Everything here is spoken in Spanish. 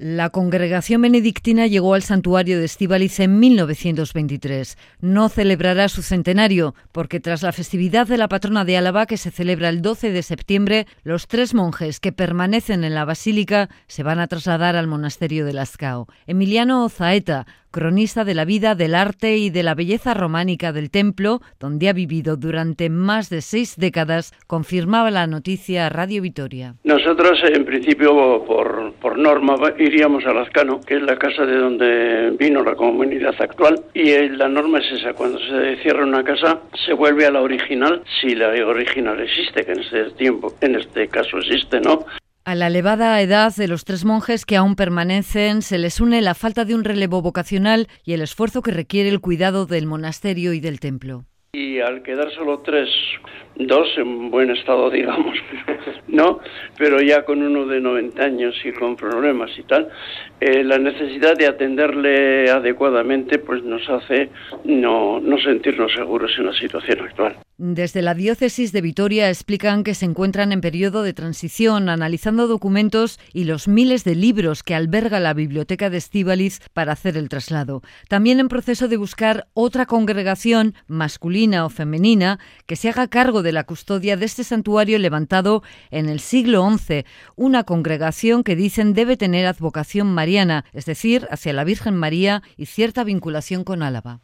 La congregación benedictina llegó al santuario de Estíbaliz en 1923. No celebrará su centenario, porque tras la festividad de la patrona de Álava, que se celebra el 12 de septiembre, los 3 monjes que permanecen en la basílica se van a trasladar al monasterio de Lazcao. Emiliano Ozaeta, cronista de la vida, del arte y de la belleza románica del templo, donde ha vivido durante más de 6 décadas, confirmaba la noticia a Radio Vitoria. Nosotros, en principio, por norma, iríamos a Lazcano, que es la casa de donde vino la comunidad actual, y la norma es esa: cuando se cierra una casa, se vuelve a la original, si la original existe, que en este caso existe, ¿no? A la elevada edad de los 3 monjes que aún permanecen se les une la falta de un relevo vocacional y el esfuerzo que requiere el cuidado del monasterio y del templo. Y al quedar solo 3, 2 en buen estado, digamos, ¿no? Pero ya con uno de 90 años y con problemas y tal, la necesidad de atenderle adecuadamente pues nos hace no sentirnos seguros en la situación actual. Desde la diócesis de Vitoria explican que se encuentran en periodo de transición, analizando documentos y los miles de libros que alberga la biblioteca de Estíbaliz para hacer el traslado. También en proceso de buscar otra congregación, masculina o femenina, que se haga cargo de la custodia de este santuario levantado en el siglo XI, una congregación que dicen debe tener advocación mariana, es decir, hacia la Virgen María y cierta vinculación con Álava.